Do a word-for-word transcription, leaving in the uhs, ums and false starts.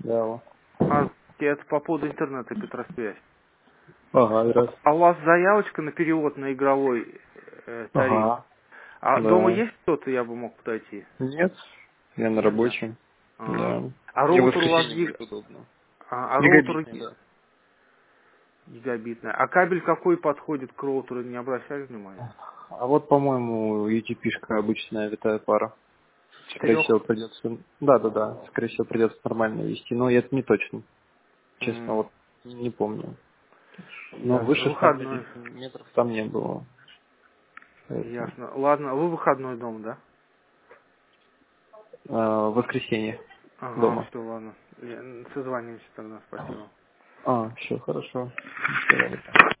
Да. А, это по поводу интернета, Петросвязь. Ага, раз. А у вас заявочка на перевод на игровой э, тариф? Ага, А дома да. есть кто-то, я бы мог подойти? Нет, я на Нет, да? рабочем. Ага. Да. А Мне в роутер у вас воскресенье гиг... будет удобно. а, а роутер Мегабитный, ги- да. гигабитный. А кабель какой подходит к роутеру, не обращали внимания? А вот, по-моему, ю ти пи-шка обычная витая пара. Скорее Трех. всего, придется... Да, да, да. Скорее всего, придется нормально вести. Но это не точно. Честно, М, вот не помню. Но Ясно. выше ста Выходной. метров там не было. Поэтому... Ясно. Ладно, вы выходной дом, да? а, воскресенье Ага, дома. все, ладно. Я- Созвонимся тогда, спасибо. А, все, хорошо. До свидания.